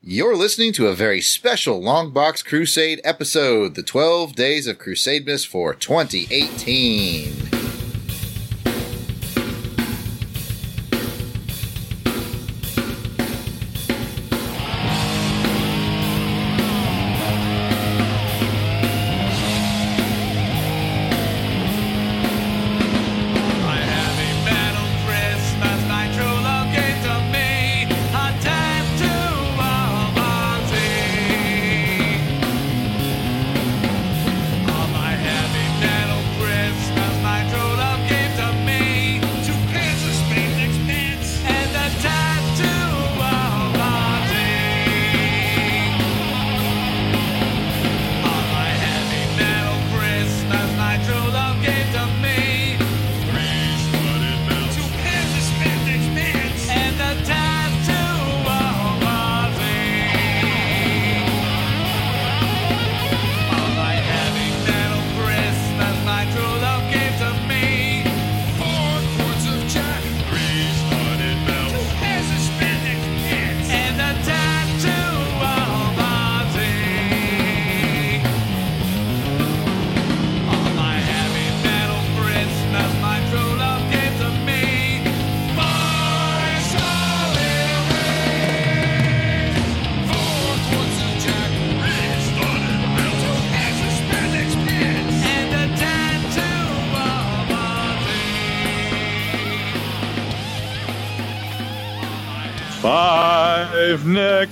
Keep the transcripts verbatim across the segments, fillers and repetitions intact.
You're listening to a very special Longbox Crusade episode, the twelve Days of Crusademas for twenty eighteen. Five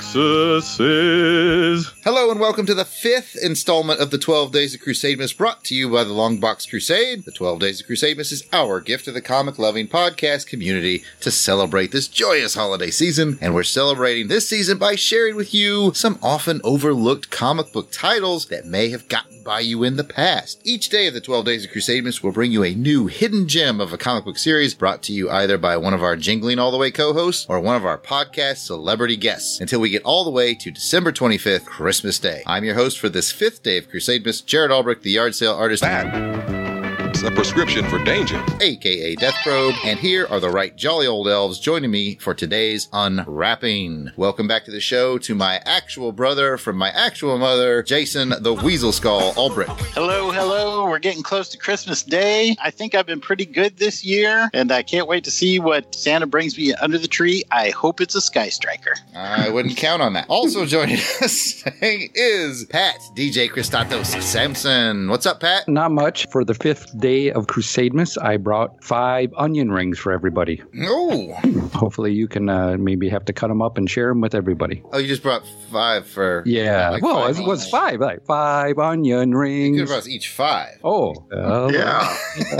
Nexuses. Hello and welcome to the fifth installment of the twelve Days of Crusademas, brought to you by the Longbox Crusade. The twelve Days of Crusademas is our gift to the comic-loving podcast community to celebrate this joyous holiday season, and we're celebrating this season by sharing with you some often overlooked comic book titles that may have gotten by you in the past. Each day of the twelve Days of Crusademas will bring you a new hidden gem of a comic book series brought to you either by one of our Jingling All the Way co-hosts or one of our podcast celebrity guests until we get all the way to December twenty-fifth, Christmas Day. I'm your host for this fifth day of Crusademas, Jared Albrecht, the yard sale artist. That. It's a prescription for danger. A K A Death Probe, and here are the right jolly old elves joining me for today's unwrapping. Welcome back to the show to my actual brother from my actual mother, Jason the Weasel Skull Albrecht. Hello, hello. We're getting close to Christmas Day. I think I've been pretty good this year, and I can't wait to see what Santa brings me under the tree. I hope it's a Sky Striker. I wouldn't count on that. Also joining us is Pat, D J Christatos Samson. What's up, Pat? Not much. For the fifth day of Crusademas, I brought five onion rings for everybody. Oh. Hopefully you can uh, maybe have to cut them up and share them with everybody. Oh, you just brought five for... Yeah. Like well, five it was each. five. Like five onion rings. You could have brought us each five. Oh. Uh, Yeah.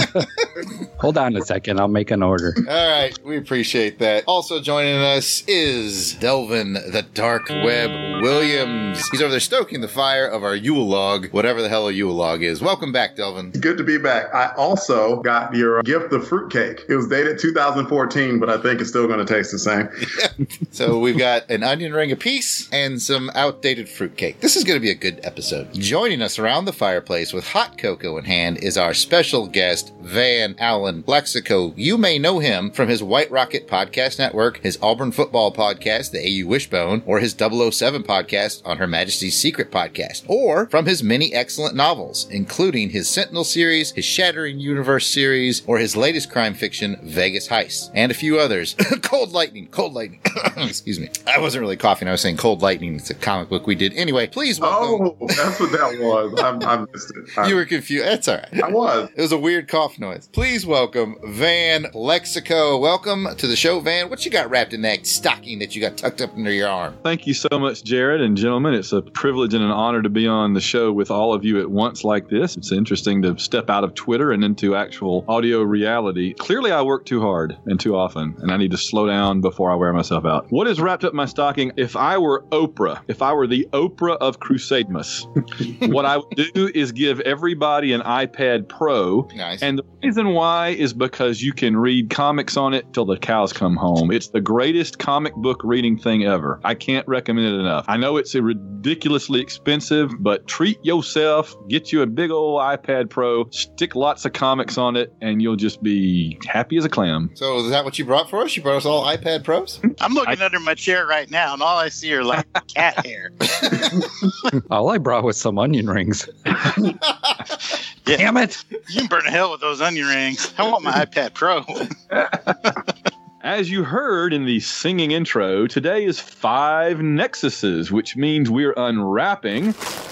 Hold on a second. I'll make an order. All right. We appreciate that. Also joining us is Delvin the Dark Web Williams. He's over there stoking the fire of our Yule log, whatever the hell a Yule log is. Welcome back, Delvin. Good to be back. I also got your gift of fruitcake. It was dated two thousand fourteen, but I think it's still going to taste the same. So we've got an onion ring apiece and some outdated fruitcake. This is going to be a good episode. Joining us around the fireplace with hot cocoa in hand is our special guest, Van Allen Lexico. You may know him from his White Rocket Podcast Network, his Auburn football podcast, the A U Wishbone, or his double oh seven podcast on Her Majesty's Secret podcast, or from his many excellent novels, including his Sentinel series, his Shattering Universe series, or his latest crime fiction, Vegas Heist, and a few others. Cold Lightning, Cold Lightning. Excuse me. I wasn't really coughing. I was saying Cold Lightning. It's a comic book we did. Anyway, please welcome. Oh, that's what that was. I, I missed it. I, You were confused. That's all right. I was. It was a weird cough noise. Please welcome Van Lexico. Welcome to the show, Van. What you got wrapped in that stocking that you got tucked up under your arm? Thank you so much, Jared and gentlemen. It's a privilege and an honor to be on the show with all of you at once like this. It's interesting to step out of Twitter and into actual audio reality. Clearly, I work too hard and too often, and I need to slow down before I wear myself out. What is wrapped up in my stocking? If I were Oprah, if I were the Oprah of Crusademas, what I would do is give everybody an iPad Pro. Nice. And the reason why is because you can read comics on it till the cows come home. It's the greatest comic book reading thing ever. I can't recommend it enough. I know it's a ridiculously expensive, but treat yourself. Get you a big old iPad Pro, stick lots of comics on it, and you'll just be happy as a clam. So is that what you brought for us? You brought us all iPad Pros? I'm looking I- under my chair right now, and all I see are like cat hair. All I brought was some onion rings. Yeah. Damn it! You can burn to hell with those onion rings. I want my iPad Pro. As you heard in the singing intro, today is five Nexuses, which means we're unwrapping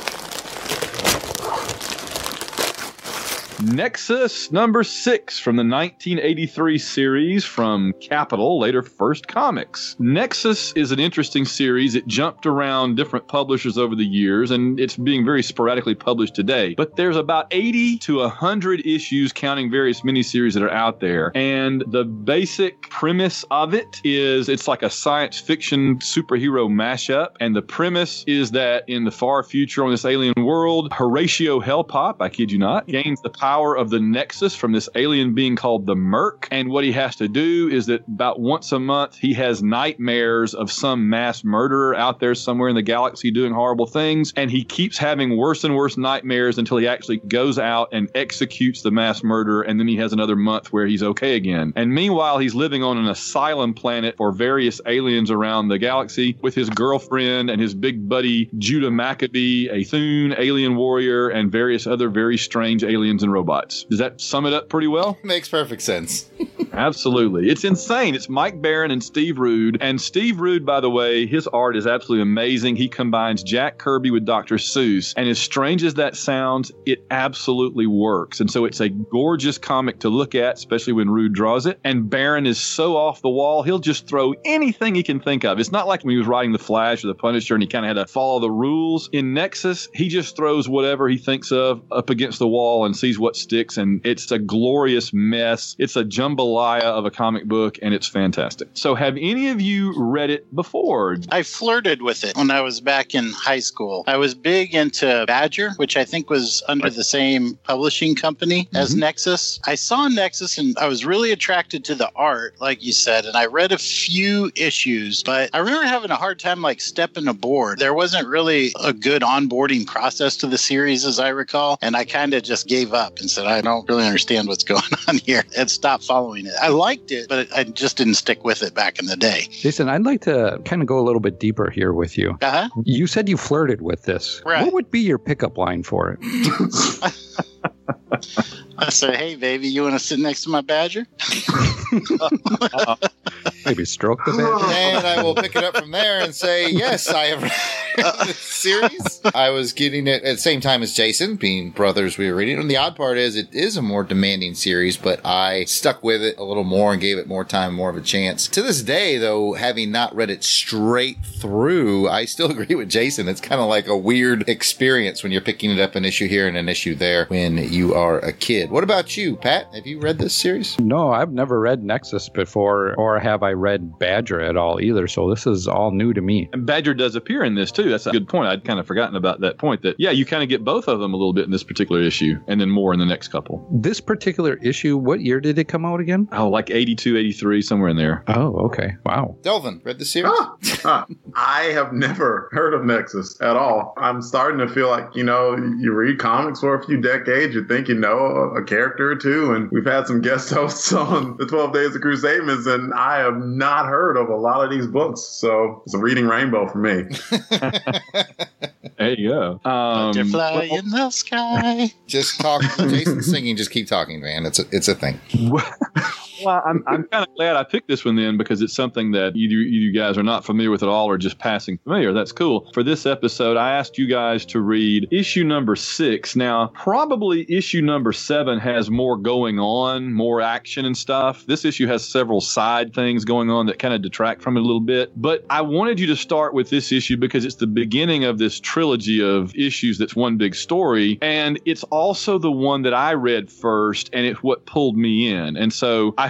Nexus number six from the nineteen eighty-three series from Capital, later First Comics. Nexus is an interesting series. It jumped around different publishers over the years, and it's being very sporadically published today. But there's about eighty to one hundred issues, counting various miniseries that are out there. And the basic premise of it is it's like a science fiction superhero mashup. And the premise is that in the far future on this alien world, Horatio Hellpop, I kid you not, gains the power power of the Nexus from this alien being called the Merc. And what he has to do is that about once a month, he has nightmares of some mass murderer out there somewhere in the galaxy doing horrible things. And he keeps having worse and worse nightmares until he actually goes out and executes the mass murderer. And then he has another month where he's okay again. And meanwhile, he's living on an asylum planet for various aliens around the galaxy with his girlfriend and his big buddy Judah Maccabee, a Thune alien warrior, and various other very strange aliens and robots. Does that sum it up pretty well? Makes perfect sense. Absolutely. It's insane. It's Mike Barron and Steve Rude. And Steve Rude, by the way, his art is absolutely amazing. He combines Jack Kirby with Doctor Seuss. And as strange as that sounds, it absolutely works. And so it's a gorgeous comic to look at, especially when Rude draws it. And Barron is so off the wall, he'll just throw anything he can think of. It's not like when he was writing The Flash or The Punisher and he kind of had to follow the rules. In Nexus, he just throws whatever he thinks of up against the wall and sees what sticks. And it's a glorious mess. It's a jambalaya of a comic book, and it's fantastic. So have any of you read it before? I flirted with it when I was back in high school. I was big into Badger, which I think was under the same publishing company as Mm-hmm. Nexus. I saw Nexus and I was really attracted to the art, like you said, and I read a few issues, but I remember having a hard time like stepping aboard. There wasn't really a good onboarding process to the series, as I recall, and I kind of just gave up and said, I don't really understand what's going on here, and stopped following it. I liked it, but I just didn't stick with it back in the day. Jason, I'd like to kind of go a little bit deeper here with you. Uh-huh. You said you flirted with this. Right. What would be your pickup line for it? I said, hey, baby, you want to sit next to my Badger? Maybe stroke the badger? And I will pick it up from there and say, yes, I have read this series. I was getting it at the same time as Jason, being brothers we were reading. And the odd part is it is a more demanding series, but I stuck with it a little more and gave it more time, more of a chance. To this day, though, having not read it straight through, I still agree with Jason. It's kind of like a weird experience when you're picking it up an issue here and an issue there when you are a kid. What about you, Pat? Have you read this series? No, I've never read Nexus before, or have I read Badger at all either, so this is all new to me. And Badger does appear in this, too. That's a good point. I'd kind of forgotten about that point that, yeah, you kind of get both of them a little bit in this particular issue and then more in the next couple. This particular issue, what year did it come out again? Oh, like eighty-two, eighty-three, somewhere in there. Oh, okay. Wow. Delvin, read the series? Ah, ah, I have never heard of Nexus at all. I'm starting to feel like, you know, you read comics for a few decades, you think you know a, a character or two, and we've had some guest hosts on the twelve Days of Crusaders, and I have not heard of a lot of these books. So it's a reading rainbow for me. There you go. Um, Butterfly in the sky. Just talk. Jason's singing. Just keep talking, man. It's a, it's a thing. Well, I'm, I'm kind of glad I picked this one then because it's something that either you guys are not familiar with at all or just passing familiar. That's cool. For this episode, I asked you guys to read issue number six. Now, probably issue number seven has more going on, more action and stuff. This issue has several side things going on that kind of detract from it a little bit. But I wanted you to start with this issue because it's the beginning of this trilogy of issues that's one big story. And it's also the one that I read first, and it's what pulled me in. And so I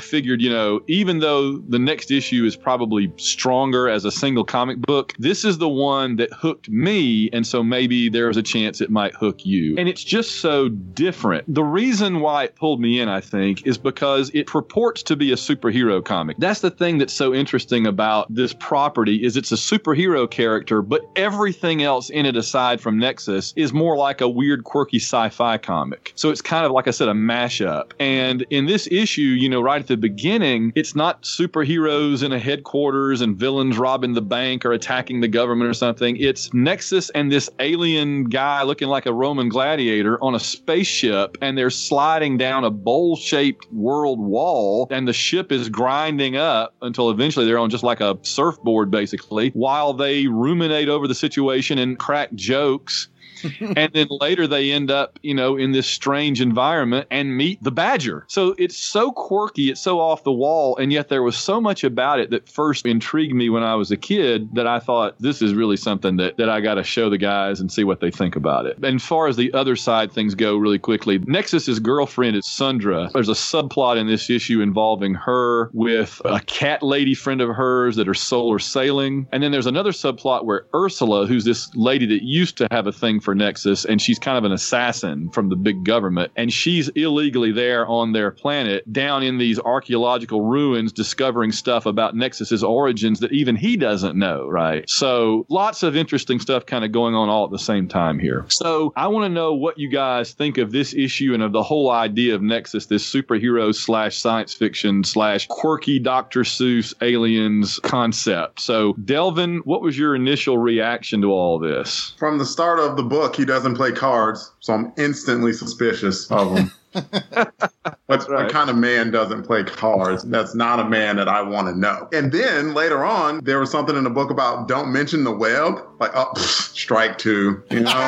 figured, you know, even though the next issue is probably stronger as a single comic book, this is the one that hooked me. And so maybe there's a chance it might hook you. And it's just so different. The reason why it pulled me in, I think, is because it purports to be a superhero comic. That's the thing that's so interesting about this property is it's a superhero character, but everything else in it aside from Nexus is more like a weird, quirky sci-fi comic. So it's kind of, like I said, a mashup. And in this issue, you know, right at the beginning, it's not superheroes in a headquarters and villains robbing the bank or attacking the government or something. It's Nexus and this alien guy looking like a Roman gladiator on a spaceship, and they're sliding down a bowl-shaped world wall, and the ship is grinding up until eventually they're on just like a surfboard, basically, while they ruminate over the situation and crack jokes. And then later they end up, you know, in this strange environment and meet the Badger. So it's so quirky, it's so off the wall, and yet there was so much about it that first intrigued me when I was a kid that I thought this is really something that, that I got to show the guys and see what they think about it. And as far as the other side things go really quickly, Nexus's girlfriend is Sundra. There's a subplot in this issue involving her with a cat lady friend of hers that are solar sailing. And then there's another subplot where Ursula, who's this lady that used to have a thing for Nexus, and she's kind of an assassin from the big government, and she's illegally there on their planet down in these archaeological ruins discovering stuff about Nexus's origins that even he doesn't know, right? So lots of interesting stuff kind of going on all at the same time here. So I want to know what you guys think of this issue and of the whole idea of Nexus, this superhero slash science fiction slash quirky Doctor Seuss aliens concept. So Delvin, what was your initial reaction to all this? From the start of the book, he doesn't play cards, so I'm instantly suspicious of him. What, right. What kind of man doesn't play cards? That's not a man that I want to know. And then later on, there was something in the book about don't mention the web. Like, oh, pff, strike two, you know?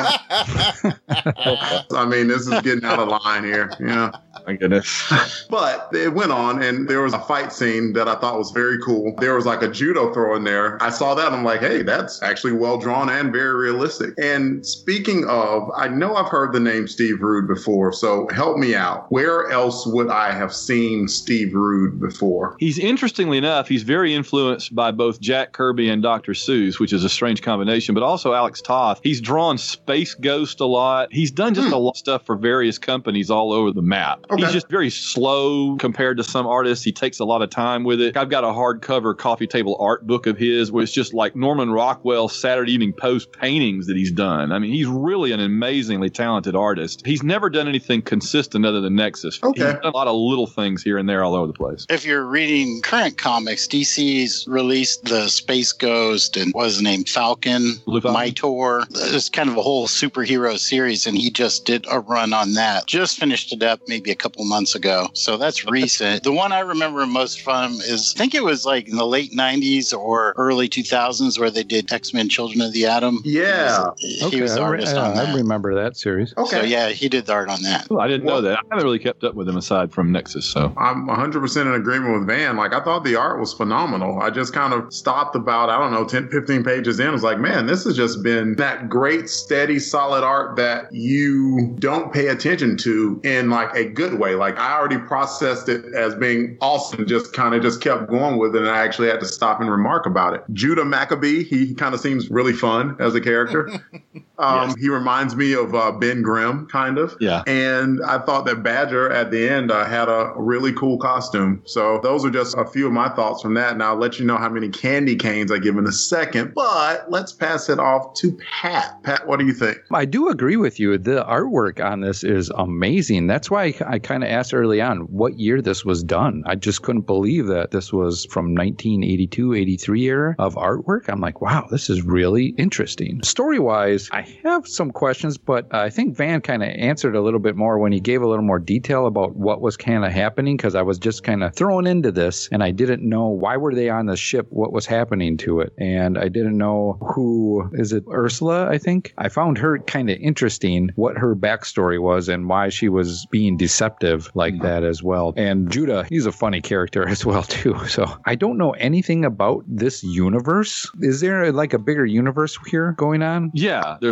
I mean, this is getting out of line here, you know? My goodness. But it went on, and there was a fight scene that I thought was very cool. There was like a judo throw in there. I saw that, and I'm like, hey, that's actually well drawn and very realistic. And speaking of, I know I've heard the name Steve Rude before, so help me out. Where else would I have seen Steve Rude before? He's, interestingly enough, he's very influenced by both Jack Kirby and Doctor Seuss, which is a strange combination, but also Alex Toth. He's drawn Space Ghost a lot. He's done just hmm. a lot of stuff for various companies all over the map. Okay. He's just very slow compared to some artists. He takes a lot of time with it. I've got a hardcover coffee table art book of his where it's just like Norman Rockwell Saturday Evening Post paintings that he's done. I mean, he's really an amazingly talented artist. He's never done anything consistent other than Nexus. Okay. He's done a lot of little things here and there all over the place. If you're reading current comics, D C's released the Space Ghost and what was the name? Falcon, Mitor. It's kind of a whole superhero series, and he just did a run on that. Just finished it up maybe a couple months ago. So that's recent. The one I remember most from is, I think it was like in the late nineties or early two thousands where they did X-Men Children of the Atom. Yeah. He was, okay, he was the artist I, on that. I remember that series. Okay. So yeah, he did the art on that. Well, I didn't well, know that. I haven't really kept up with him aside from Nexus. So I'm one hundred percent in agreement with Van. Like, I thought the art was phenomenal. I just kind of stopped about, I don't know, ten, fifteen pages in. I was like, man, this has just been that great, steady, solid art that you don't pay attention to in like a good way. Like, I already processed it as being awesome, just kind of just kept going with it, and I actually had to stop and remark about it. Judah Maccabee, he kind of seems really fun as a character. Um, yes. He reminds me of uh, Ben Grimm, kind of. Yeah. And I thought that Badger at the end uh, had a really cool costume. So those are just a few of my thoughts from that. And I'll let you know how many candy canes I give in a second. But let's pass it off to Pat. Pat, what do you think? I do agree with you. The artwork on this is amazing. That's why I, I kind of asked early on what year this was done. I just couldn't believe that this was from nineteen eighty-two, eighty-three era of artwork. I'm like, wow, this is really interesting. Story-wise, I have some questions, but I think Van kind of answered a little bit more when he gave a little more detail about what was kind of happening, because I was just kind of thrown into this and I didn't know why were they on the ship, what was happening to it, and I didn't know who, is it Ursula, I think? I found her kind of interesting, what her backstory was and why she was being deceptive like mm-hmm. that as well. And Judah, he's a funny character as well too. So I don't know anything about this universe. Is there like a bigger universe here going on? Yeah, there's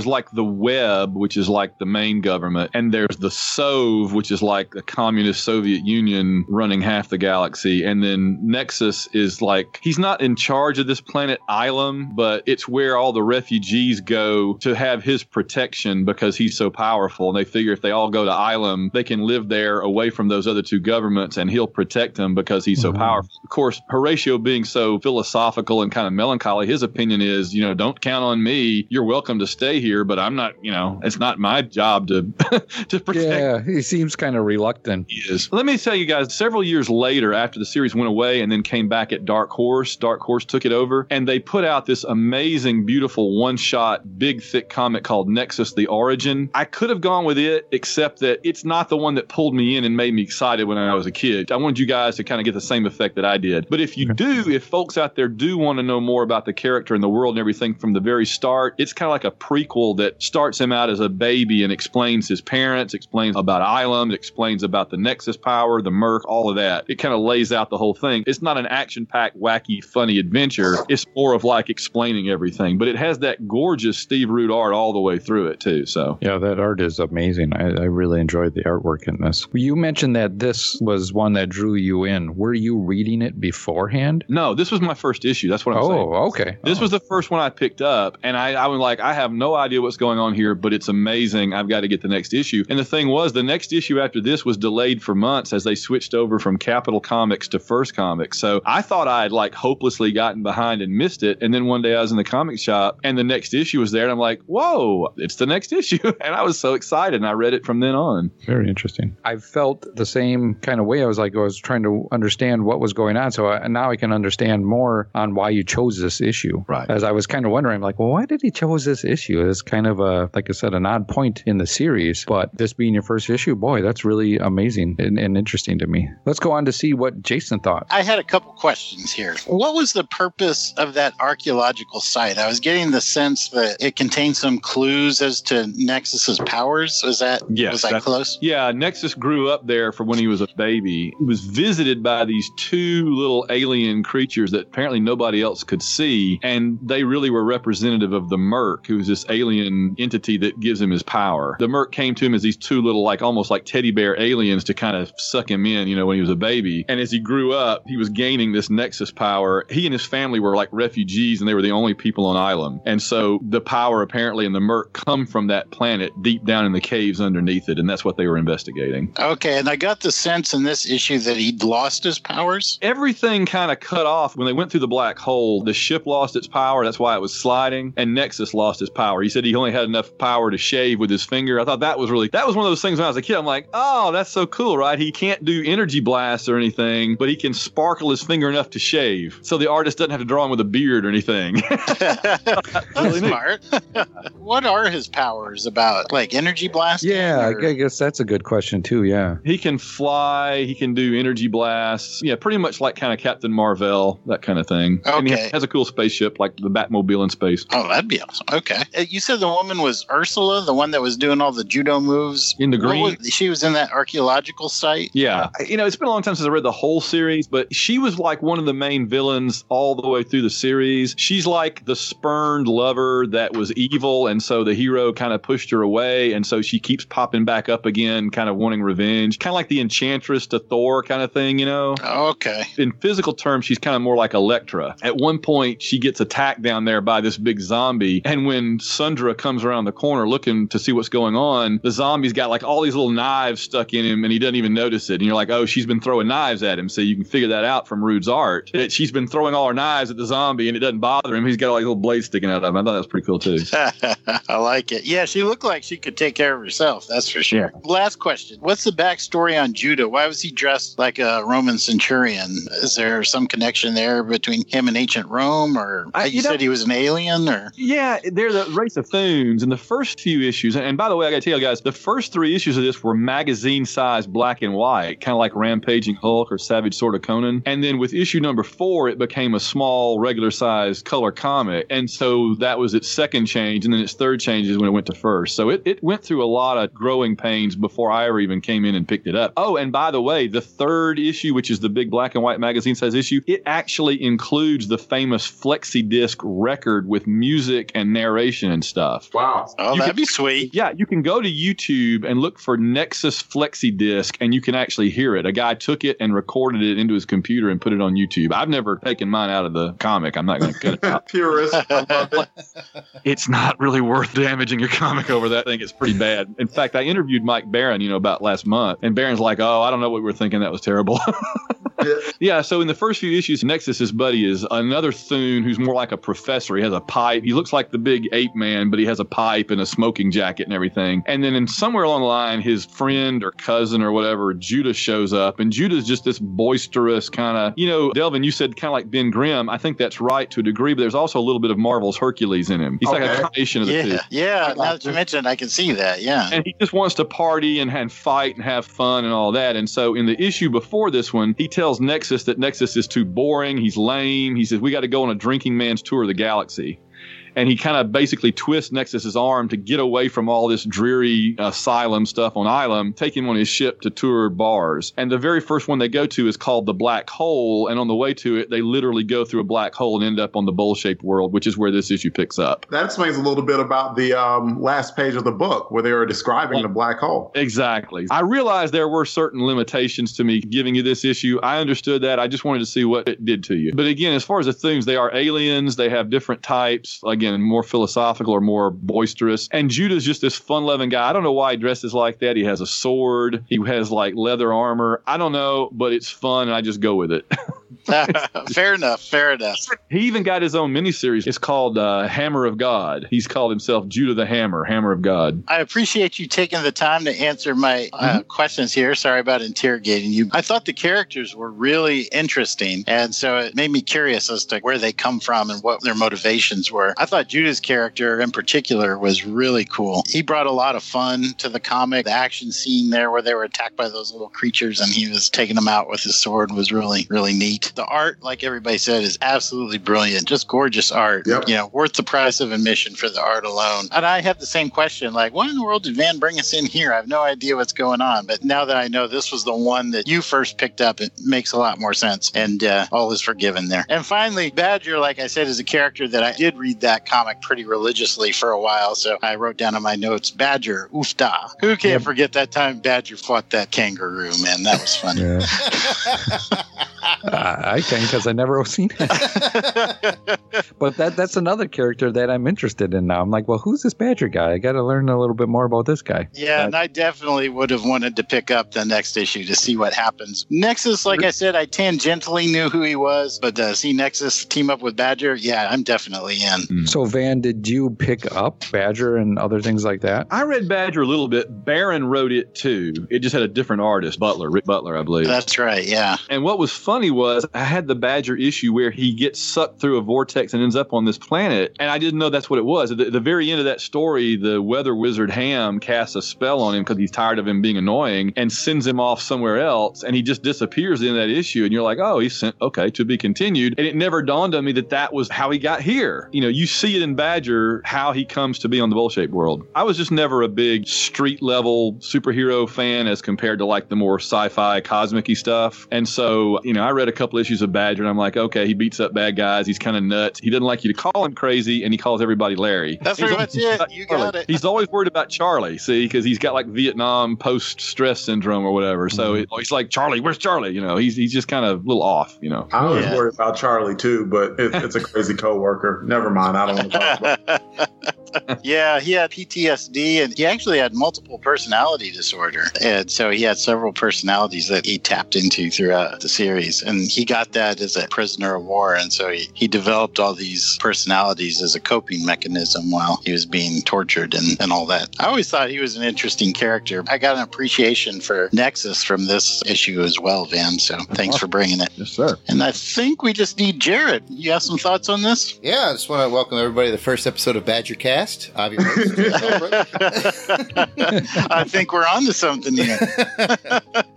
like the Web, which is like the main government, and there's the Sov, which is like the communist Soviet Union running half the galaxy, and then Nexus is like, he's not in charge of this planet Ilum, but it's where all the refugees go to have his protection because he's so powerful, and they figure if they all go to Ilum, they can live there away from those other two governments, and he'll protect them because he's so mm-hmm. powerful. Of course, Horatio being so philosophical and kind of melancholy, his opinion is, you know, don't count on me. You're welcome to stay here, but I'm not, you know, it's not my job to to protect. Yeah, he seems kind of reluctant. He is. Let me tell you guys, several years later, after the series went away and then came back at Dark Horse, Dark Horse took it over, and they put out this amazing, beautiful one-shot, big, thick comic called Nexus: The Origin. I could have gone with it, except that it's not the one that pulled me in and made me excited when I was a kid. I wanted you guys to kind of get the same effect that I did. But if you do, if folks out there do want to know more about the character and the world and everything from the very start, it's kind of like a prequel that starts him out as a baby and explains his parents, explains about Ilum, explains about the Nexus power, the Merc, all of that. It kind of lays out the whole thing. It's not an action-packed, wacky, funny adventure. It's more of like explaining everything. But it has that gorgeous Steve Root art all the way through it, too. So yeah, that art is amazing. I, I really enjoyed the artwork in this. You mentioned that this was one that drew you in. Were you reading it beforehand? No, this was my first issue. That's what I'm oh, saying. Oh, okay. This oh. was the first one I picked up, and I, I was like, I have no idea what's going on here, but it's amazing. I've got to get the next issue. And the thing was, the next issue after this was delayed for months as they switched over from Capital Comics to First Comics. So I thought I had like hopelessly gotten behind and missed it. And then one day I was in the comic shop, and the next issue was there, and I'm like, whoa, it's the next issue. And I was so excited, and I read it from then on. Very interesting. I felt the same kind of way. I was like, I was trying to understand what was going on. So I, now I can understand more on why you chose this issue. Right. As I was kind of wondering, like, well, why did he chose this issue? It's kind of a, like I said, an odd point in the series. But this being your first issue, boy, that's really amazing and, and interesting to me. Let's go on to see what Jason thought. I had a couple questions here. What was the purpose of that archaeological site? I was getting the sense that it contained some clues as to Nexus's powers. Was that, yes, was that close? Yeah, Nexus grew up there from when he was a baby. He was visited by these two little alien creatures that apparently nobody else could see, and they really were representative of the Merc, who's this alien entity that gives him his power. The Merc came to him as these two little, like almost like teddy bear aliens to kind of suck him in, you know, when he was a baby. And as he grew up, he was gaining this Nexus power. He and his family were like refugees, and they were the only people on Ilum. And so the power apparently in the Merc come from that planet deep down in the caves underneath it, and that's what they were investigating. Okay, and I got the sense in this issue that he'd lost his powers? Everything kind of cut off when they went through the black hole. The ship lost its power. That's why it was sliding. And Nexus lost his power. He said he only had enough power to shave with his finger. I thought that was really, that was one of those things when I was a kid. I'm like, oh, that's so cool, right? He can't do energy blasts or anything, but he can sparkle his finger enough to shave. So the artist doesn't have to draw him with a beard or anything. That's really smart. What are his powers about? Like energy blasting? Yeah, or? I guess that's a good question too, yeah. He can fly. He can do energy blasts. Yeah, pretty much like kind of Captain Marvel, that kind of thing. Okay. And he has a cool spaceship like the Batmobile in space. Oh, that'd be awesome. Okay. Uh, You said the woman was Ursula, the one that was doing all the judo moves? In the green? What was- she was in that archaeological site? Yeah. You know, it's been a long time since I read the whole series, but she was like one of the main villains all the way through the series. She's like the spurned lover that was evil, and so the hero kind of pushed her away, and so she keeps popping back up again, kind of wanting revenge. Kind of like the Enchantress to Thor kind of thing, you know? Okay. In physical terms, she's kind of more like Elektra. At one point, she gets attacked down there by this big zombie, and when Sundra comes around the corner looking to see what's going on, the zombie's got like all these little knives stuck in him, and he doesn't even notice it. And you're like, oh, she's been throwing knives at him. So you can figure that out from Rude's art. That she's been throwing all her knives at the zombie, and it doesn't bother him. He's got all these little blades sticking out of him. I thought that was pretty cool, too. I like it. Yeah, she looked like she could take care of herself. That's for sure. Last question. What's the backstory on Judah? Why was he dressed like a Roman centurion? Is there some connection there between him and ancient Rome? Or I- you, you said know- he was an alien? Or Yeah, they're the race of Thunes. In the first few issues, and, and by the way, I got to tell you guys, the first three issues of this were magazine-sized black and white, kind of like Rampaging Hulk or Savage Sword of Conan. And then with issue number four, it became a small, regular-sized color comic. And so that was its second change, and then its third change is when it went to first. So it, it went through a lot of growing pains before I ever even came in and picked it up. Oh, and by the way, the third issue, which is the big black and white magazine-sized issue, it actually includes the famous flexi disc record with music and narration and stuff. Wow. Oh, You that'd can- be sweet. Yeah, you can go to YouTube and look for Nexus Flexi Disc, and you can actually hear it. A guy took it and recorded it into his computer and put it on YouTube. I've never taken mine out of the comic. I'm not going to cut it out. Purist. I love it. It's not really worth damaging your comic over that thing. It's pretty bad. In fact, I interviewed Mike Barron, you know, about last month, and Barron's like, oh, I don't know what we were thinking. That was terrible. Yeah, so in the first few issues, Nexus, his buddy, is another Thune who's more like a professor. He has a pipe. He looks like the big ape man, but he has a pipe and a smoking jacket and everything. And then in somewhere along the line, his friend or cousin or whatever, Judah, shows up. And Judah's just this boisterous kind of, you know, Delvin, you said kind of like Ben Grimm. I think that's right to a degree, but there's also a little bit of Marvel's Hercules in him. He's like a Okay. combination of the two. Yeah, yeah. Now that you mentioned, I can see that. Yeah. And he just wants to party and, and fight and have fun and all that. And so in the issue before this one, he tells Nexus that Nexus is too boring. He's lame. He says, we got to go on a drinking man's tour of the galaxy. And he kind of basically twists Nexus's arm to get away from all this dreary asylum stuff on Ilum, take him on his ship to tour bars. And the very first one they go to is called the Black Hole. And on the way to it, they literally go through a black hole and end up on the bowl-shaped world, which is where this issue picks up. That explains a little bit about the um, last page of the book where they were describing the black hole. Exactly. I realized there were certain limitations to me giving you this issue. I understood that. I just wanted to see what it did to you. But again, as far as the Thunes, they are aliens. They have different types. Again, more philosophical or more boisterous. And Judah's just this fun-loving guy. I don't know why he dresses like that. He has a sword. He has like leather armor. I don't know, but it's fun, and I just go with it. Fair enough. Fair enough. He even got his own miniseries. It's called uh, Hammer of God. He's called himself Judah the Hammer, Hammer of God. I appreciate you taking the time to answer my uh, Mm-hmm. questions here. Sorry about interrogating you. I thought the characters were really interesting, and so it made me curious as to where they come from and what their motivations were. I thought Judah's character in particular was really cool. He brought a lot of fun to the comic. The action scene there where they were attacked by those little creatures and he was taking them out with his sword was really, really neat. The art, like everybody said, is absolutely brilliant. Just gorgeous art. Yep. You know, worth the price of admission for the art alone. And I have the same question, like, why in the world did Van bring us in here? I have no idea what's going on. But now that I know this was the one that you first picked up, it makes a lot more sense. And uh, all is forgiven there. And finally, Badger, like I said, is a character that I did read that comic pretty religiously for a while. So I wrote down in my notes, Badger, oofda. Who can't Yep. forget that time Badger fought that kangaroo, man? That was fun. Yeah. I I can because I never seen it. But that that's another character that I'm interested in now. I'm like, well, who's this Badger guy? I got to learn a little bit more about this guy. Yeah, and I definitely would have wanted to pick up the next issue to see what happens. Nexus, like I said, I tangentially knew who he was, but uh, see Nexus team up with Badger, yeah, I'm definitely in. So, Van, did you pick up Badger and other things like that? I read Badger a little bit. Barron wrote it too. It just had a different artist, Butler, Rick Butler, I believe. That's right, yeah. And what was funny was I had the Badger issue where he gets sucked through a vortex and ends up on this planet, and I didn't know that's what it was. At the, the very end of that story, the weather wizard Ham casts a spell on him because he's tired of him being annoying and sends him off somewhere else, and he just disappears in that issue, and you're like, oh, he's sent, okay, to be continued. And it never dawned on me that that was how he got here. You know, you see it in Badger, how he comes to be on the Bowl-Shaped World. I was just never a big street-level superhero fan as compared to like the more sci-fi, cosmic-y stuff. And so, you know, I read a couple issues of Badger, and I'm like, okay, he beats up bad guys. He's kind of nuts. He doesn't like you to call him crazy, and he calls everybody Larry. That's He's pretty always much worried it. about You Charlie. got it. He's always worried about Charlie, see, because he's got like Vietnam post-stress syndrome or whatever. So it, he's like, Charlie, where's Charlie? You know, he's he's just kind of a little off, you know. I was Yeah. worried about Charlie too, but it, it's a crazy coworker. Never mind. I don't want to talk about it. Yeah, he had P T S D, and he actually had multiple personality disorder. And so he had several personalities that he tapped into throughout the series. And he got that as a prisoner of war. And so he, he developed all these personalities as a coping mechanism while he was being tortured and, and all that. I always thought he was an interesting character. I got an appreciation for Nexus from this issue as well, Van. So thanks for bringing it. Yes, sir. And I think we just need Jared. You have some thoughts on this? Yeah, I just want to welcome everybody to the first episode of Badger Cast. Avi Rhodes. I think we're on to something here.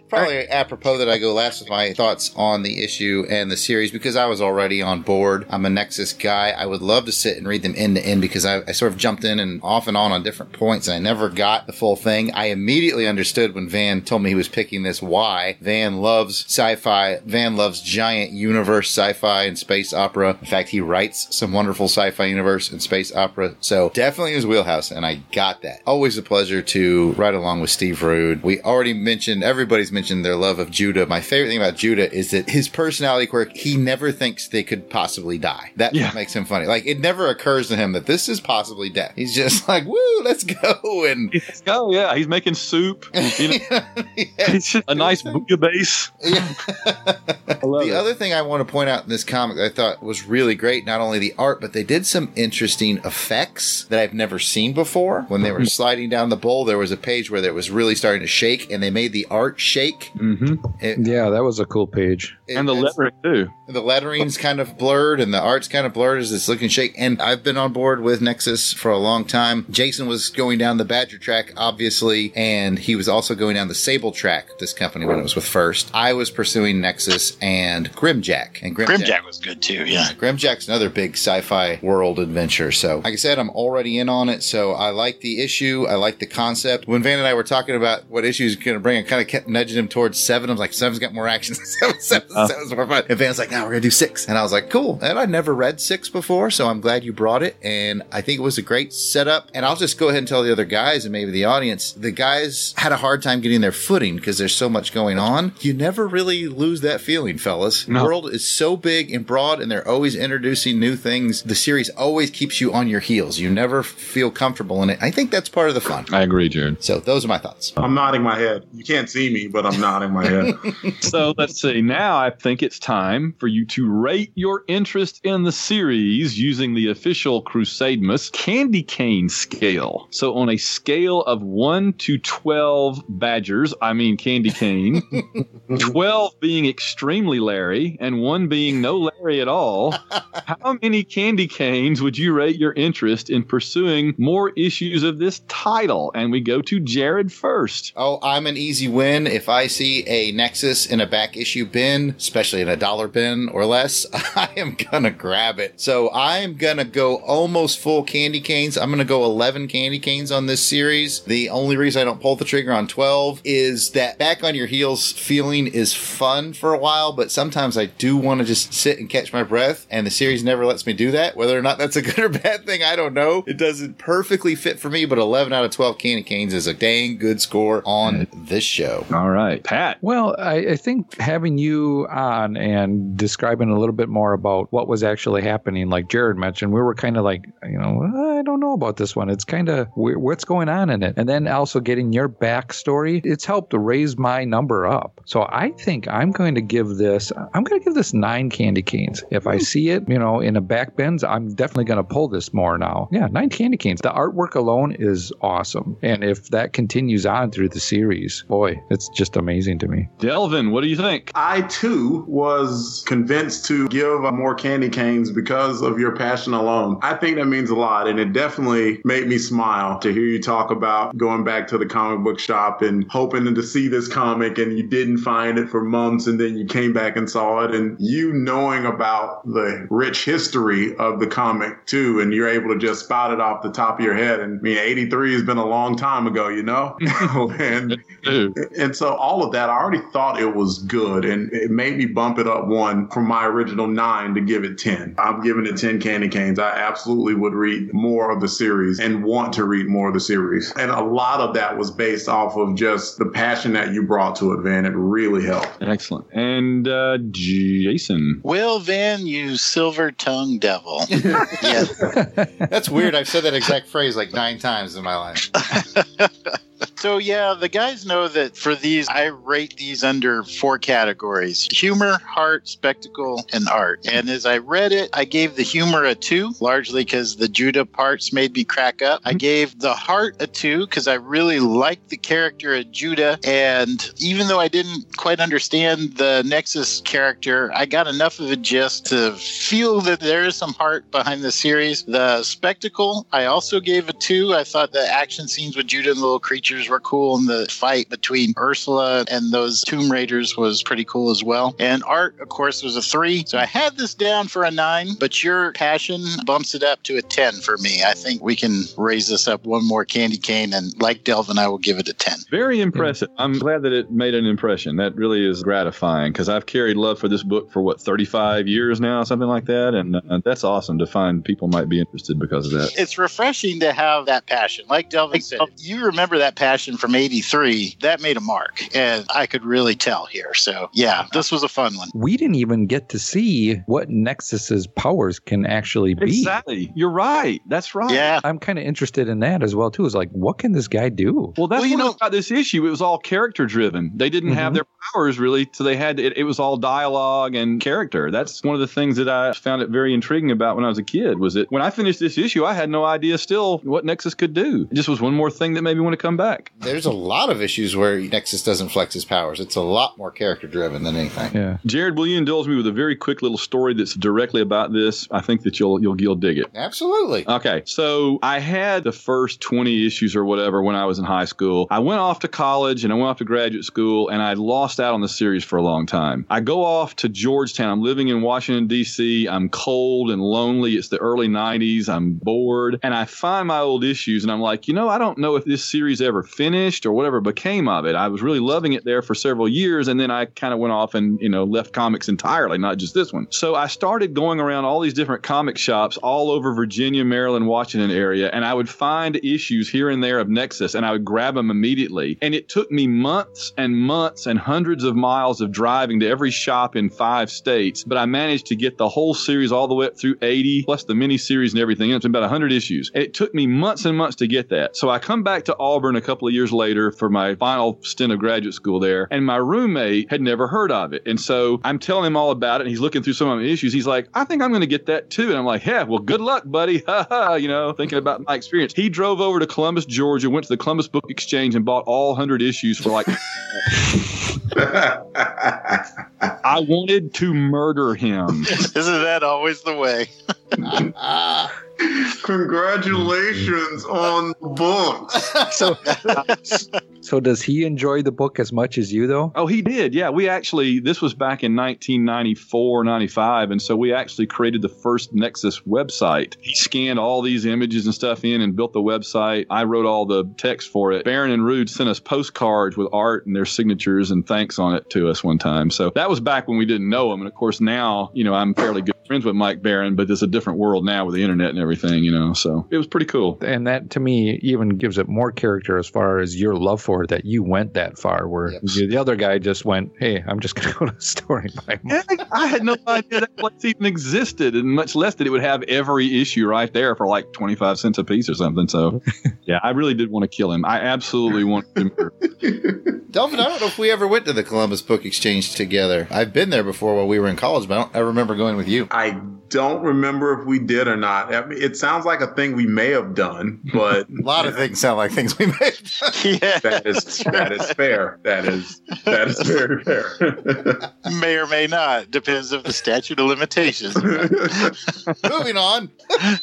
probably apropos that I go last with my thoughts on the issue and the series because I was already on board. I'm a Nexus guy. I would love to sit and read them end to end because I, I sort of jumped in and off and on on different points and I never got the full thing. I immediately understood when Van told me he was picking this why. Van loves sci-fi. Van loves giant universe sci-fi and space opera. In fact, he writes some wonderful sci-fi universe and space opera. So definitely his wheelhouse, and I got that. Always a pleasure to ride along with Steve Rude. We already mentioned, everybody's mentioned their love of Judah. My favorite thing about Judah is that his personality quirk, he never thinks they could possibly die. That yeah. makes him funny. Like, it never occurs to him that this is possibly death. He's just like, woo, let's go. And let's go, yeah. He's making soup. You know, yeah. A nice bouillabaisse. Yeah. The it. other thing I want to point out in this comic that I thought was really great, not only the art, but they did some interesting effects that I've never seen before. When they were sliding down the bowl, there was a page where it was really starting to shake, and they made the art shake. Mm-hmm. It, yeah, that was a cool page. It, and the lettering, too. The lettering's kind of blurred, and the art's kind of blurred as it's looking shake. And I've been on board with Nexus for a long time. Jason was going down the Badger track, obviously, and he was also going down the Sable track, this company, when it was with First. I was pursuing Nexus and Grimjack. And Grimjack, Grimjack was good, too, yeah. yeah. Grimjack's another big sci-fi world adventure. So, like I said, I'm already in on it, so I like the issue. I like the concept. When Van and I were talking about what issue he's going to bring, I kind of kept nudging him towards seven. I was like, seven's got more action. seven, seven, uh. seven's more fun. And Van's like, no, we're going to do six. And I was like, cool. And I'd never read six before, so I'm glad you brought it. And I think it was a great setup. And I'll just go ahead and tell the other guys and maybe the audience, the guys had a hard time getting their footing because there's so much going on. You never really lose that feeling, fellas. No. The world is so big and broad, and they're always introducing new things. The series always keeps you on your heels. You never feel comfortable in it. I think that's part of the fun. I agree, Jared. So those are my thoughts. I'm nodding my head. You can't see me, but I'm nodding my head. So let's see. Now I think it's time for you to rate your interest in the series using the official Crusademus candy cane scale. So on a scale of one to twelve badgers, I mean candy cane, twelve being extremely Larry and one being no Larry at all, how many candy canes would you rate your interest in pursuing more issues of this title? And we go to Jared first. Oh, I'm an easy win. If I see a Nexus in a back issue bin, especially in a dollar bin or less, I am going to grab it. So I'm going to go almost full candy canes. I'm going to go eleven candy canes on this series. The only reason I don't pull the trigger on twelve is that back on your heels feeling is fun for a while, but sometimes I do want to just sit and catch my breath, and the series never lets me do that. Whether or not that's a good or bad thing, I don't know. It doesn't perfectly fit for me, but eleven out of twelve candy canes is a dang good score on this show. All right, Pat. Well, I, I think having you on and describing a little bit more about what was actually happening, like Jared mentioned, we were kind of like, you know, I don't know about this one. It's kind of what's going on in it. And then also getting your backstory, it's helped to raise my number up. So I think I'm going to give this, I'm going to give this nine candy canes. If I see it, you know, in a back bins, I'm definitely going to pull this more now. Yeah, nine candy canes. The artwork alone is awesome. And if that continues on through the series, boy, it's just amazing to me. Delvin, what do you think? I, too, was convinced to give more candy canes because of your passion alone. I think that means a lot, and it definitely made me smile to hear you talk about going back to the comic book shop and hoping to see this comic, and you didn't find it for months, and then you came back and saw it, and you knowing about the rich history of the comic, too, and you're able to just spout it off the top of your head. And I mean, eighty-three has been a long time ago, you know? and, and so all of that, I already thought it was good, and it made me bump it up one from my original nine to give it ten. I'm giving it ten candy canes. I absolutely would read more of the series and want to read more of the series. And a lot of that was based off of just the passion that you brought to it, Van. It really helped. Excellent. And uh, Jason. Will Van, you silver-tongued devil. Yeah. That's weird. I've said that exact phrase like nine times in my life. So, yeah, the guys know that for these, I rate these under four categories: humor, heart, spectacle, and art. And as I read it, I gave the humor a two, largely because the Judah parts made me crack up. I gave the heart a two because I really liked the character of Judah. And even though I didn't quite understand the Nexus character, I got enough of a gist to feel that there is some heart behind the series. The spectacle, I also gave a two. I thought the action scenes with Judah and the little creatures were cool, and the fight between Ursula and those Tomb Raiders was pretty cool as well. And art, of course, was a three. So I had this down for a nine, but your passion bumps it up to a ten for me. I think we can raise this up one more candy cane, and like Delvin, I will give it a ten. Very impressive. I'm glad that it made an impression. That really is gratifying, because I've carried love for this book for, what, thirty-five years now, something like that. And uh, that's awesome to find people might be interested because of that. It's refreshing to have that passion. Like Delvin said, you remember that passion from eighty-three. That made a mark, and I could really tell here. So, yeah, this was a fun one. We didn't even get to see what Nexus's powers can actually be. Exactly. You're right. That's right. Yeah. I'm kind of interested in that as well, too. Is like, what can this guy do? Well, that's Well, you what know- about this issue. It was all character driven. They didn't have Mhm. their powers really, so they had it, it was all dialogue and character. That's one of the things that I found it very intriguing about when I was a kid. Was that when I finished this issue, I had no idea still what Nexus could do. It just was one more thing that made me want to come back. There's a lot of issues where Nexus doesn't flex his powers. It's a lot more character driven than anything. Yeah. Jared, will you indulge me with a very quick little story that's directly about this? I think that you'll you'll you'll dig it. Absolutely. Okay, so I had the first twenty issues or whatever when I was in high school. I went off to college and I went off to graduate school, and I lost out on the series for a long time. I go off to Georgetown. I'm living in Washington, D C. I'm cold and lonely. It's the early nineties. I'm bored. And I find my old issues, and I'm like, you know, I don't know if this series ever finished or whatever became of it. I was really loving it there for several years, and then I kind of went off and, you know, left comics entirely, not just this one. So I started going around all these different comic shops all over Virginia, Maryland, Washington area, and I would find issues here and there of Nexus, and I would grab them immediately. And it took me months and months and hundreds of miles of driving to every shop in five states, but I managed to get the whole series all the way up through eighty, plus the mini-series and everything. It's about one hundred issues. And it took me months and months to get that. So I come back to Auburn a couple of years later for my final stint of graduate school there, and my roommate had never heard of it. And so I'm telling him all about it, and he's looking through some of my issues. He's like, I think I'm going to get that too. And I'm like, yeah, well, good luck, buddy. Ha ha, you know, thinking about my experience. He drove over to Columbus, Georgia, went to the Columbus Book Exchange and bought all one hundred issues for like... I wanted to murder him. Isn't that always the way? Congratulations on the books. So, so does he enjoy the book as much as you, though? Oh, he did. Yeah, we actually, this was back in nineteen ninety-four, ninety-five. And so we actually created the first Nexus website. He scanned all these images and stuff in and built the website. I wrote all the text for it. Barron and Rude sent us postcards with art and their signatures and thanks on it to us one time. So that was back when we didn't know him. And of course, now, you know, I'm fairly good friends with Mike Barron, but there's a different world now with the internet and everything, you know. So it was pretty cool. And that, to me, even gives it more character as far as your love for it, that you went that far, where Yep. you, the other guy just went, hey, I'm just going to go to the store and buy more. Yeah, I had no idea that place even existed, and much less that it would have every issue right there for like twenty-five cents a piece or something. So, yeah, I really did want to kill him. I absolutely wanted to murder him. Delvin, I don't know if we ever went to the Columbus Book Exchange together. I've been there before while we were in college, but I don't ever remember going with you. I don't remember if we did or not. I mean, it sounds like a thing we may have done, but A lot of things sound like things we made. Yeah. that is that is fair. That is that is very fair. May or may not. Depends on the statute of limitations. Moving on.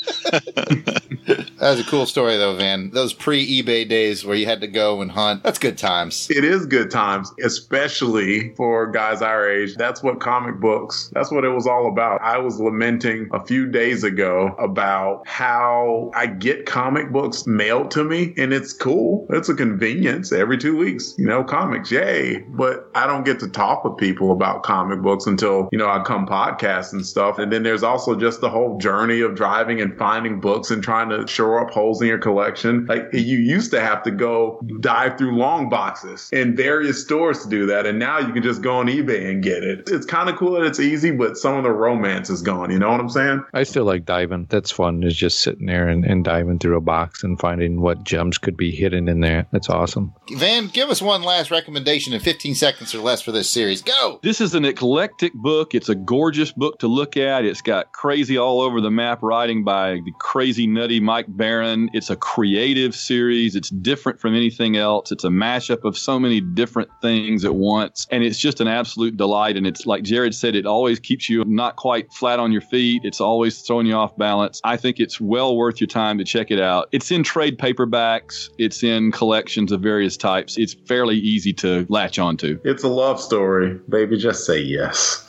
That was a cool story, though, Van. Those pre-eBay days where you had to go and hunt. That's good times. It is good times, especially for guys our age. That's what comic books, that's what it was all about. I was lamenting a few days ago about how I get comic books mailed to me, and it's cool. It's a convenience every two weeks, you know, comics, yay. But I don't get to talk with people about comic books until, you know, I come podcasts and stuff. And then there's also just the whole journey of driving and finding books and trying to shore up holes in your collection. Like, you used to have to go dive through long boxes in various stores to do that. And now you can just go on eBay and get it. It's kind of cool that it's easy, but some of the romance is gone. You know what I'm saying? I still like diving. That's fun, is just sitting there and, and diving through a box and finding what gems could be hidden in there. That's awesome. Van, give us one last recommendation in fifteen seconds or less for this series. Go! This is an eclectic book. It's a gorgeous book to look at. It's got crazy all over the map writing by the crazy nutty Mike Barron. It's a creative series. It's different from anything else. It's a mashup of so many many different things at once. And it's just an absolute delight. And it's like Jared said, it always keeps you not quite flat on your feet. It's always throwing you off balance. I think it's well worth your time to check it out. It's in trade paperbacks. It's in collections of various types. It's fairly easy to latch onto. It's a love story. Baby, just say yes.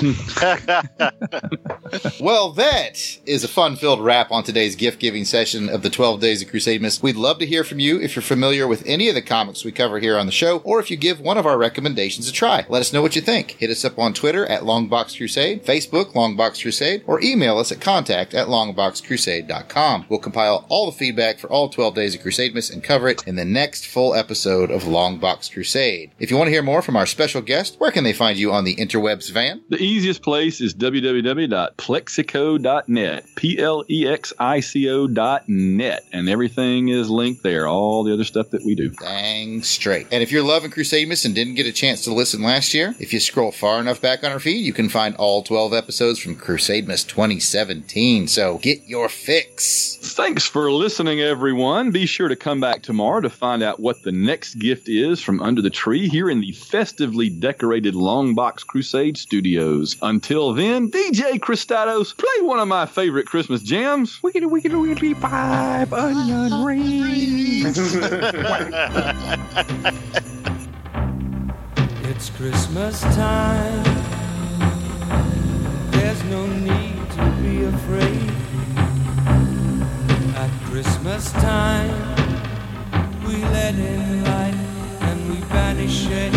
Well, that is a fun-filled wrap on today's gift-giving session of the twelve Days of Crusademas. We'd love to hear from you if you're familiar with any of the comics we cover here on the show, or if you give one of our recommendations a try. Let us know what you think. Hit us up on Twitter at Longbox Crusade, Facebook Longbox Crusade, or email us at contact at longbox crusade dot com. We'll compile all the feedback for all twelve Days of Crusademas and cover it in the next full episode of Longbox Crusade. If you want to hear more from our special guest, where can they find you on the interwebs, Van? The easiest place is w w w dot plexico dot net, P L E X I C O dot net, and everything is linked there, all the other stuff that we do. Dang straight. And if you're loving Crusademas and didn't get a chance to listen last year, if you scroll far enough back on our feed, you can find all twelve episodes from Crusademas twenty seventeen, so get your fix. Thanks for listening, everyone. Be sure to come back tomorrow to find out what the next gift is from under the tree here in the festively decorated Longbox Crusade studios. Until then, D J Cristados, play one of my favorite Christmas jams. Wickedy, wickedy, wickedy, five onion rings. It's Christmas time. There's no need to be afraid. At Christmas time, we let in light and we banish shade.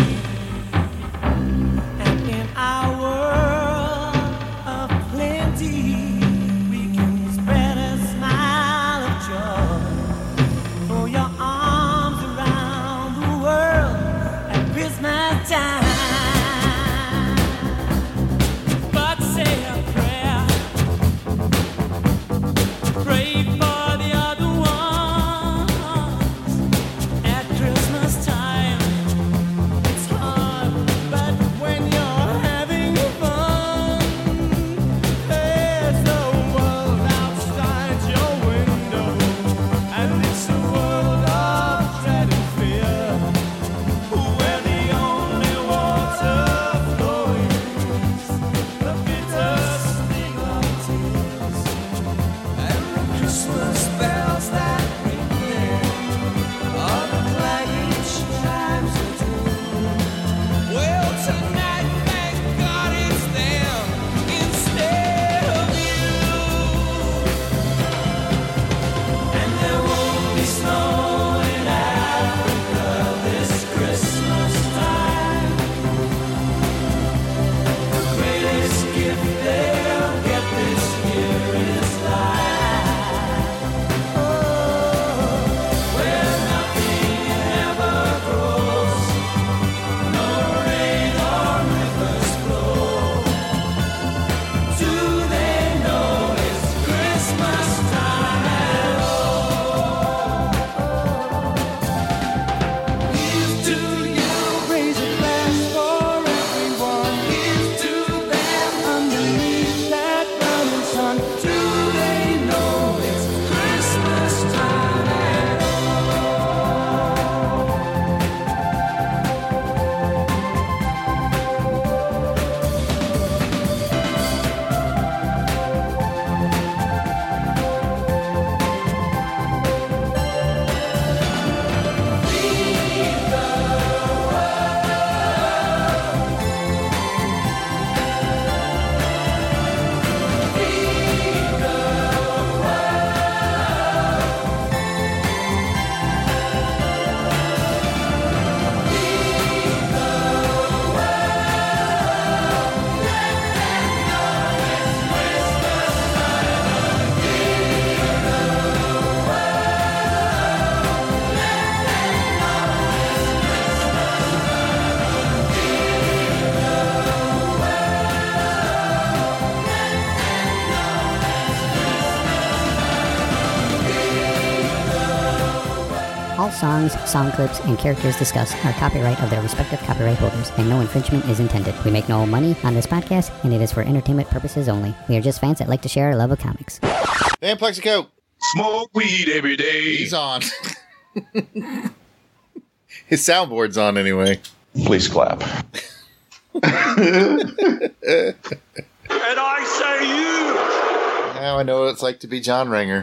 And in our world of plenty, we can spread a smile of joy. Throw your arms around the world at Christmas time. But say a prayer, pray for the other ones. At Christmas time, it's hard, but when you're having fun, there's the world outside your window, and it's a world of dread and fear, where the only water flowing is the bitter sting of tears, and the Christmas bells that ring there are the clanging chimes of doom. Well, tonight, thank God it's them instead of you. And there won't be snow in Africa this Christmas time. The greatest gift they'll get this year is life. Oh, where nothing ever grows, no rain or rivers flow. Do they know it's Christmas time at all? Here's to you, raise a glass for everyone. Here's to them underneath that burning sun. Do they know it's Christmas time at all? All songs, song clips, and characters discussed are copyright of their respective copyright holders, and no infringement is intended. We make no money on this podcast, and it is for entertainment purposes only. We are just fans that like to share our love of comics. Van Plexico, Smoke weed every day. he's on. His soundboard's on anyway. Please clap. And I say you. Now I know what it's like to be John Ringer.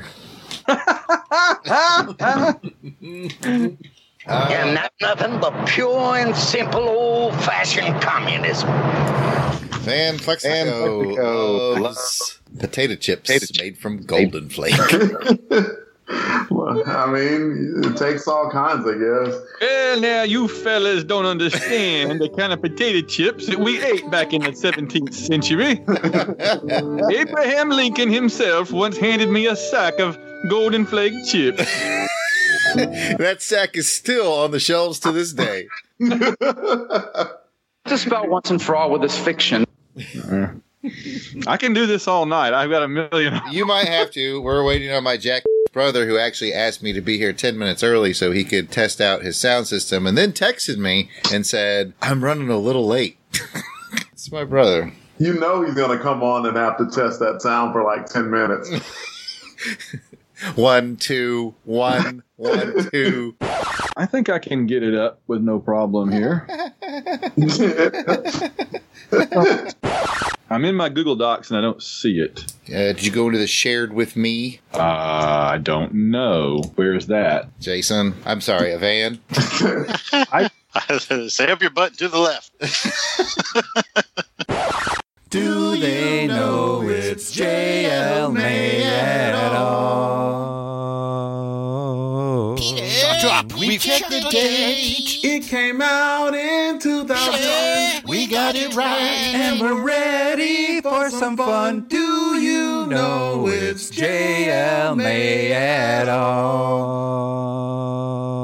And not nothing but pure and simple old-fashioned communism. Van Plexico loves potato chips made from Golden Flake. Well, I mean, it takes all kinds, I guess. Well, now you fellas don't understand the kind of potato chips that we ate back in the seventeenth century. Abraham Lincoln himself once handed me a sack of Golden Flake chips. That sack is still on the shelves to this day. Just about once and for all with this fiction. I can do this all night. I've got a million. You might have to. We're waiting on my Jack brother, who actually asked me to be here ten minutes early so he could test out his sound system, and then texted me and said, I'm running a little late. It's my brother. You know he's going to come on and have to test that sound for like ten minutes. One, two, one, one, two. I think I can get it up with no problem here. I'm in my Google Docs and I don't see it. Uh, did you go into the shared with me? Uh, I don't know. Where's that? Jason, I'm sorry, a van. I say up your butt to the left. Do they know it's J L May at all? Drop. We checked the date. It came out in two thousand. We got it right. And we're ready for some fun. Do you know it's J L May at all?